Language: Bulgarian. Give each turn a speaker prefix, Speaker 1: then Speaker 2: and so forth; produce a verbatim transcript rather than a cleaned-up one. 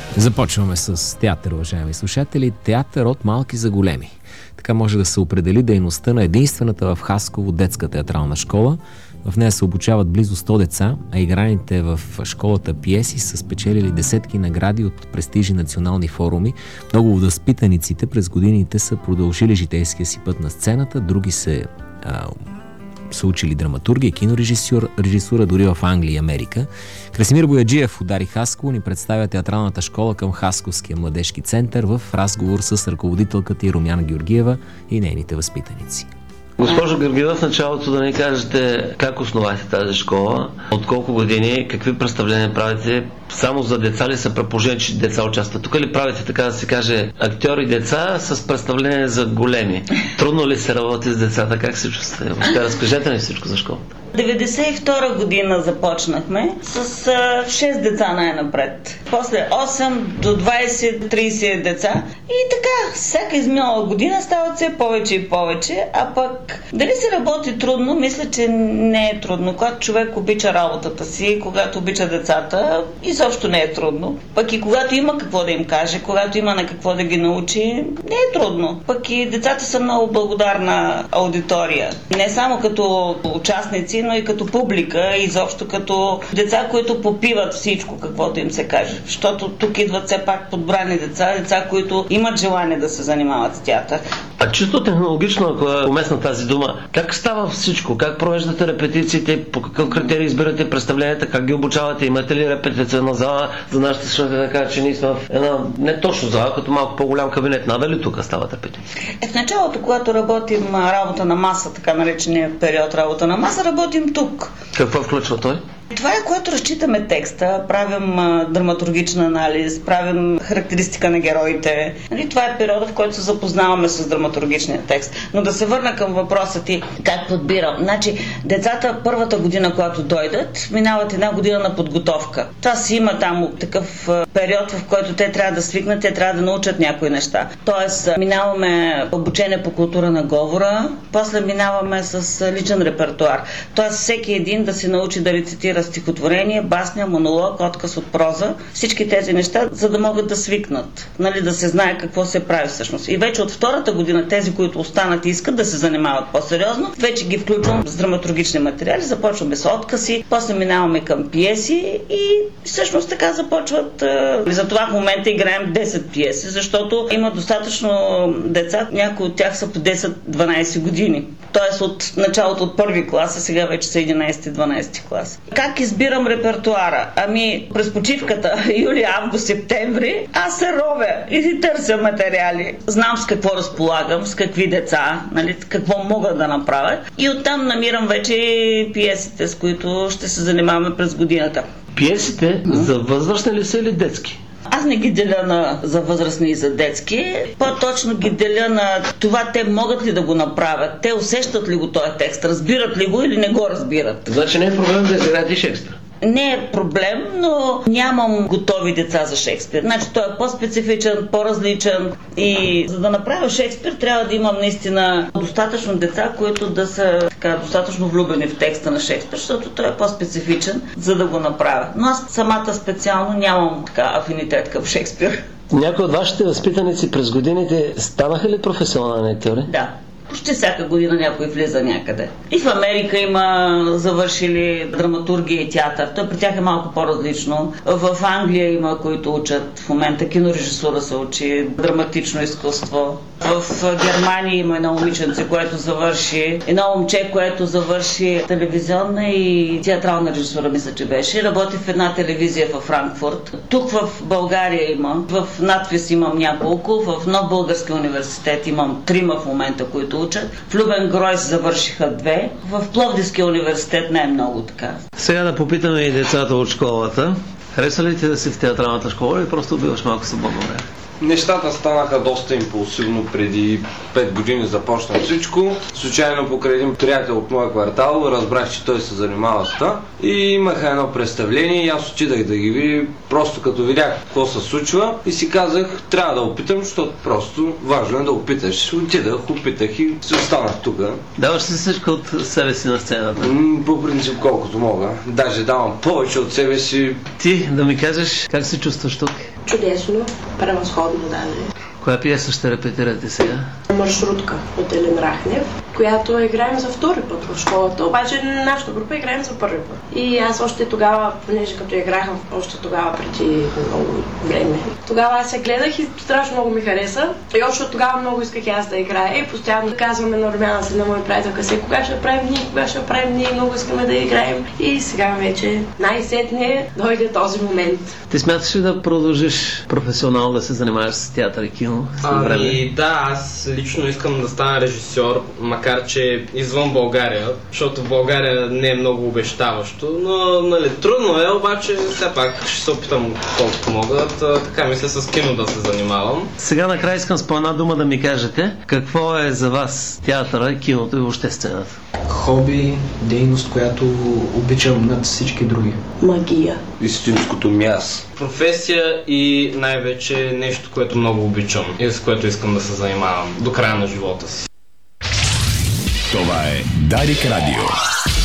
Speaker 1: Започваме с театър, уважаеми слушатели. Театър от малки за големи. Така може да се определи дейността на единствената в Хасково детска театрална школа. В нея се обучават близо сто деца, а играните в школата пиеси са спечелили десетки награди от престижни национални форуми. Много от възпитаниците през годините са продължили житейския си път на сцената, други се а, са учили драматургия, кинорежисура, режисура дори в Англия и Америка. Красимир Бояджиев удари Хасково ни представя театралната школа към Хасковския младежки център в разговор с ръководителката и Румяна Георгиева и нейните възпитаници.
Speaker 2: Госпожо Георгиева, в началото да ни кажете как основахте тази школа, от колко години, какви представления правите, само за деца ли са, предположение, че деца участват? Тук ли правите, така да се каже, актьори деца с представления за големи? Трудно ли се работи с децата? Как се чувствате? Въобще разкажете ни всичко за школата.
Speaker 3: деветдесет и втора година започнахме с а, шест деца най-напред. После осем до двайсет трийсет деца. И така, всяка изминала година стават все повече и повече. А пък, дали се работи трудно? Мисля, че не е трудно. Когато човек обича работата си, когато обича децата, изобщо не е трудно. Пък и когато има какво да им каже, когато има на какво да ги научи, не е трудно. Пък и децата са много благодарна аудитория. Не само като участници, но и като публика, изобщо като деца, които попиват всичко, каквото им се каже. Защото тук идват все пак подбрани деца, деца, които имат желание да се занимават с театър.
Speaker 2: А чисто технологично, ако е уместна тази дума, как става всичко? Как провеждате репетициите? По какъв критерий избирате представленията? Как ги обучавате? Имате ли репетиционна зала? За нашите слушатели да кажа, че ние сме в една не точно зала, като малко по-голям кабинет. Надали ли тук стават репетиции?
Speaker 3: Е, в началото, когато работим работа на маса, така наречения период работа на маса, работим тук.
Speaker 2: Какво включва той?
Speaker 3: Това е, което разчитаме текста, правим а, драматургичен анализ, правим характеристика на героите. Нали, това е периода, в който се запознаваме с драматургичния текст. Но да се върна към въпроса ти, как подбирам. Значи, децата първата година, когато дойдат, минават една година на подготовка. Това си има там такъв а, период, в който те трябва да свикнат, те трябва да научат някои неща. Тоест, а, минаваме обучение по култура на говора, после минаваме с а, личен репертуар. Тоест, всеки един да се научи да рецитира стихотворение, басня, монолог, отказ от проза, всички тези неща, за да могат да свикнат, нали, да се знае какво се прави всъщност. И вече от втората година тези, които останат и искат да се занимават по-сериозно, вече ги включвам с драматургични материали, започваме с откази, после минаваме към пиеси и всъщност така започват. За това в момента играем десет пиеси, защото има достатъчно деца, някои от тях са по десет-дванайсет години. Тоест от началото от първи клас, а сега вече са единайсети-дванайсети клас. Как избирам репертуара? Ами през почивката, юли, август, септември, аз се ровя и търся материали. Знам с какво разполагам, с какви деца, нали, какво мога да направя. И оттам намирам вече пиесите, с които ще се занимаваме през годината.
Speaker 2: Пиесите mm-hmm. за възрастни ли са или детски?
Speaker 3: Аз не ги деля на, за възрастни и за детски, по-точно ги деля на това те могат ли да го направят, те усещат ли го този текст, разбират ли го или не го разбират.
Speaker 2: Значи не е проблем да изиграете Шекспир?
Speaker 3: Не е проблем, но нямам готови деца за Шекспир. Значи той е по-специфичен, по-различен и за да направя Шекспир трябва да имам наистина достатъчно деца, които да са така, достатъчно влюбени в текста на Шекспир, защото той е по-специфичен, за да го направя. Но аз самата специално нямам така афинитет към Шекспир.
Speaker 2: Някои от вашите възпитаници през годините станаха ли професионални актьори?
Speaker 3: Да. Почти всяка година някой влиза някъде. И в Америка има завършили драматургия и театър. Той при тях е малко по-различно. В Англия има, които учат в момента кинорежисура се учи, драматично изкуство. В Германия има едно момиченце, което завърши, едно момче, което завърши телевизионна и театрална режисура, мисля, че беше. Работи в една телевизия във Франкфурт. Тук в България има, в надпис имам няколко, в Нов български университет имам трима в момента, които учат. В Любен Гройс завършиха две. В Пловдивския университет не е много така.
Speaker 2: Сега да попитаме и децата от школата. Хареса ли ти да си в театралната школа или просто убиваш малко свободно време?
Speaker 4: Нещата станаха доста импулсивно, преди пет години започна всичко. Случайно покрай един приятел от моя квартал разбрах, че той се занимава с това и имаха едно представление и аз отидах да ги видя, просто като видях какво се случва и си казах, трябва да опитам, защото просто важно е да опиташ. Отидах, опитах и се останах тук.
Speaker 2: Даваш ли всичко от себе си на сцената?
Speaker 4: М- по принцип колкото мога. Даже давам повече от себе си.
Speaker 2: Ти да ми кажеш как се чувстваш тук?
Speaker 5: Чудесно, превъзходно даже.
Speaker 2: Коя пиеса ще репетирате сега?
Speaker 5: Маршрутка от Елен Рахнев, която играем за втори път в школата, обаче нашата група играем за първи път. И аз още тогава, понеже като играх още тогава преди много време, тогава аз я гледах и страшно много ми хареса. И още от тогава много исках и аз да играя. И постоянно казваме на Румяна си, на моя приятелка си, кога ще правим ние, кога ще правим ние, много искаме да играем. И сега вече най-сетне дойде този момент.
Speaker 2: Ти смяташ ли да продължиш професионално да се занимаваш с театър и кино?
Speaker 6: Ами да, аз лично искам да стана режисьор, макар че извън България, защото в България не е много обещаващо, но нали, трудно е, обаче все пак ще се опитам колкото мога, така мисля с кино да се занимавам.
Speaker 2: Сега накрая искам с по една дума да ми кажете, какво е за вас театъра, киното и въобще сцената?
Speaker 7: Хоби, дейност, която обичам над всички други.
Speaker 5: Магия.
Speaker 4: Истинското място.
Speaker 6: Професия и най-вече нещо, което много обичам и с което искам да се занимавам до края на живота си.
Speaker 8: Това е Дарик Радио.